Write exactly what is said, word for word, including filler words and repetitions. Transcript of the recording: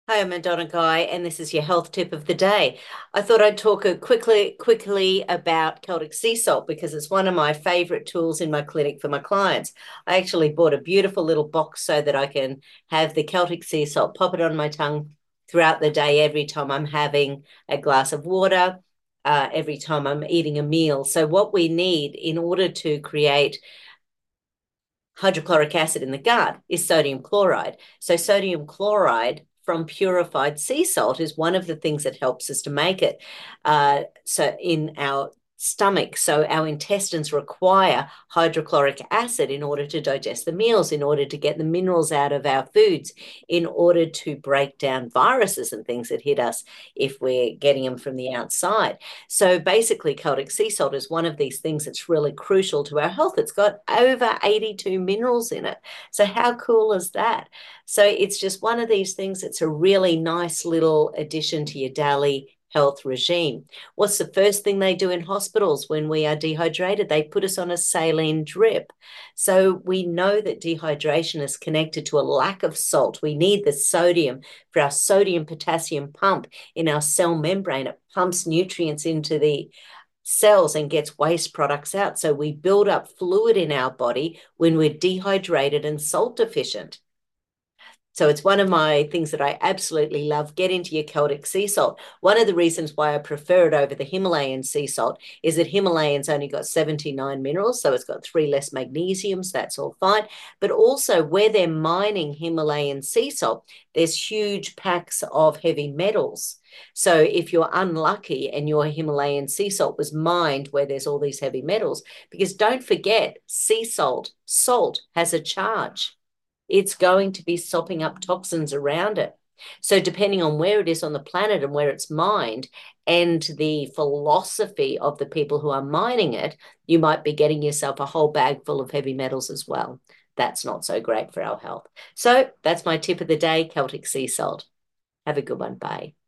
Hi, I'm Madonna Guy, and this is your health tip of the day. I thought I'd talk a quickly quickly about Celtic sea salt because it's one of my favorite tools in my clinic for my clients. I actually bought a beautiful little box so that I can have the Celtic sea salt, pop it on my tongue throughout the day every time I'm having a glass of water, uh, every time I'm eating a meal. So what we need in order to create hydrochloric acid in the gut is sodium chloride. So, sodium chloride from purified sea salt is one of the things that helps us to make it. Uh, so, in our stomach, so our intestines require hydrochloric acid in order to digest the meals, in order to get the minerals out of our foods, in order to break down viruses and things that hit us if we're getting them from the outside. So basically, Celtic sea salt is one of these things that's really crucial to our health. It's got over eighty-two minerals in it. So how cool is that? So it's just one of these things that's a really nice little addition to your daily health regime. What's the first thing they do in hospitals when we are dehydrated? They put us on a saline drip. So we know that dehydration is connected to a lack of salt. We need the sodium for our sodium potassium pump in our cell membrane. It pumps nutrients into the cells and gets waste products out. So we build up fluid in our body when we're dehydrated and salt deficient. So it's one of my things that I absolutely love. Get into your Celtic sea salt. One of the reasons why I prefer it over the Himalayan sea salt is that Himalayan's only got seventy-nine minerals, so it's got three less magnesiums. That's all fine. But also where they're mining Himalayan sea salt, there's huge packs of heavy metals. So if you're unlucky and your Himalayan sea salt was mined where there's all these heavy metals, because don't forget, sea salt, salt has a charge. It's going to be sopping up toxins around it. So, depending on where it is on the planet and where it's mined and the philosophy of the people who are mining it, you might be getting yourself a whole bag full of heavy metals as well. That's not so great for our health. So, that's my tip of the day, Celtic sea salt. Have a good one. Bye.